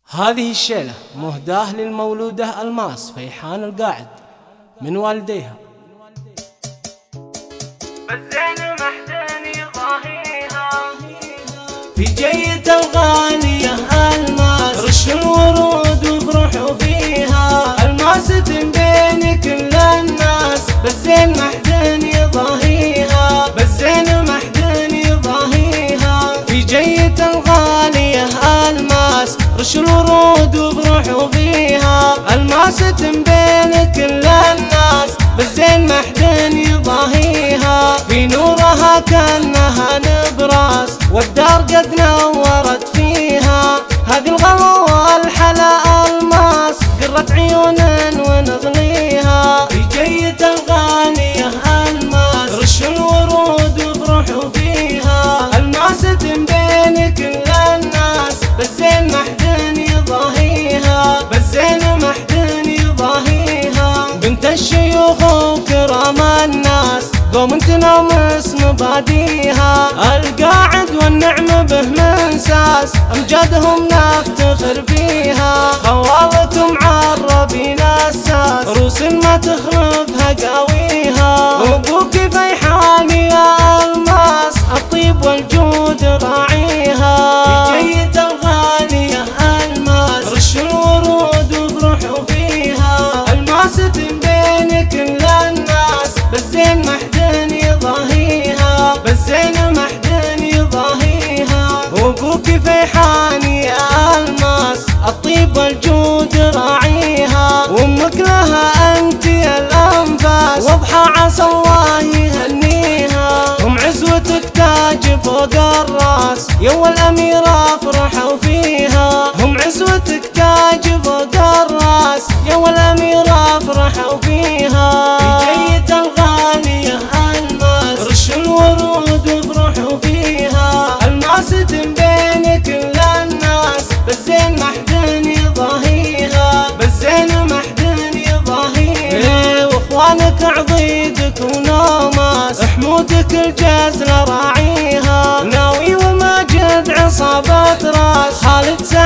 هذه الشيلة مهداة للمولودة الماس فيحان القاعد من والديها. بالزين محتني ضاهيها في جية الغالية الماس رش الورود وفرحوا فيها. الماس بين كل الناس بالزين محتني ضاهيها. بالزين محتني ضاهيها في جية الغالية الماس رش الورود وفرحوا فيها. الماس بين كل الناس بالزين محتني ضاهيها. في نورها كأنها نبراس والدار قد نورت فيها. هذه الغلوة الحلا الماس قرت عيون ونغليها. في جية الغالية الماس رش الورود وفرحوا فيها. الماس بين كل الناس بالزين محتني ضاهيها. بالزين محتني ضاهيها بنت الشيوخ وكرام الناس قوم تنامس مباديها. القاعد والنعم به منساس امجادهم نفتخر فيها. خوالة معربين الساس روس ما تخلفها قاويها. وابوك فيحان يا الماس الطيب والجود راعيها. في جية الغالية الماس رش الورود وفرحوا فيها. الماس بين كل الناس بالزين محتني ضاهيها. بالزين محتني ضاهيها وابوك فيحان يا الماس الطيب والجود راعيها. وامك لها انت الانفاس واضحى عسى الله يهنيها. هم عزوتك تاج فوق الراس يا الاميرة فرحوا فيها. هم عزوتك تاج فوق الراس يا الاميرة فرحوا فيها. في جية الغالية الماس رش الورود وفرحوا فيها. الماس بين كل الناس بالزين محتني ضاهيها. بالزين محتني ضاهيها واخوانك عضيدك ونوماس حمودك الجزل راعيها. ناوي وماجد عصابة راس خالد